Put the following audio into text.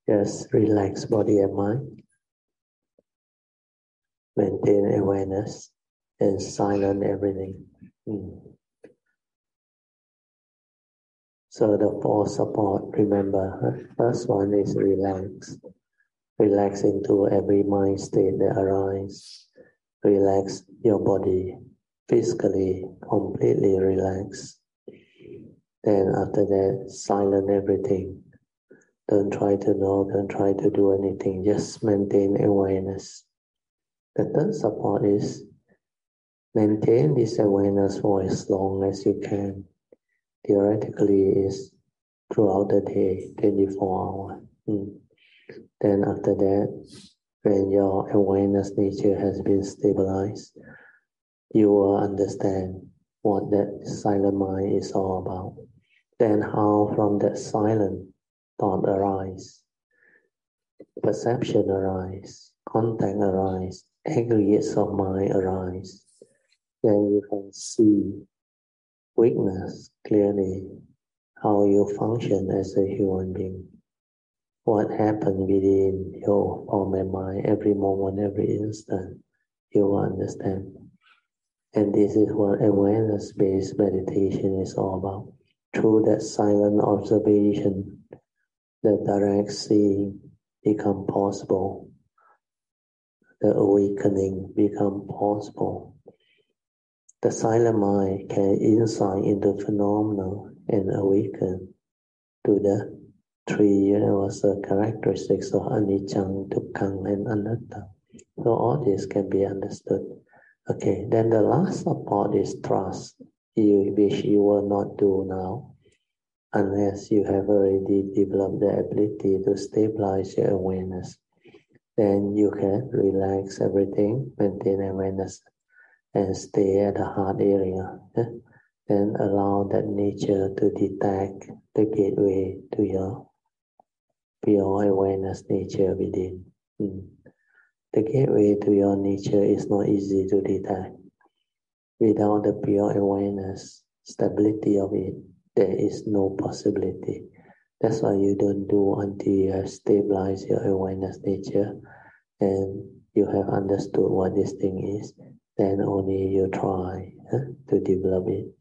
Just relax body and mind. Maintain awareness and silence everything. So the four support, remember, first one is relax. Relax into every mind state that arises. Relax your body physically, completely relax. Then after that, silence everything. Don't try to know, don't try to do anything, just maintain awareness. The third support is maintain this awareness for as long as you can. Theoretically, is throughout the day, 24 hours. Then after that, when your awareness nature has been stabilized, you will understand what that silent mind is all about. Then how from that silent thought arise, perception arise, contact arise, aggregates of mind arise. Then you can see weakness clearly, how you function as a human being, what happens within your form and mind every moment, every instant, you will understand. And this is what awareness-based meditation is all about. Through that silent observation, the direct seeing become possible. The awakening become possible. The silent mind can insight into phenomena and awaken to the three universal characteristics of anicca, dukkha, and anatta. So all this can be understood. Okay, then the last support is trust, which you will not do now, unless you have already developed the ability to stabilize your awareness. Then you can relax everything, maintain awareness, and stay at the heart area. Then allow that nature to detect the gateway to your pure awareness nature within. The gateway to your nature is not easy to detect. Without the pure awareness, stability of it, there is no possibility. That's why you don't do until you have stabilized your awareness nature and you have understood what this thing is. Then only you try to develop it.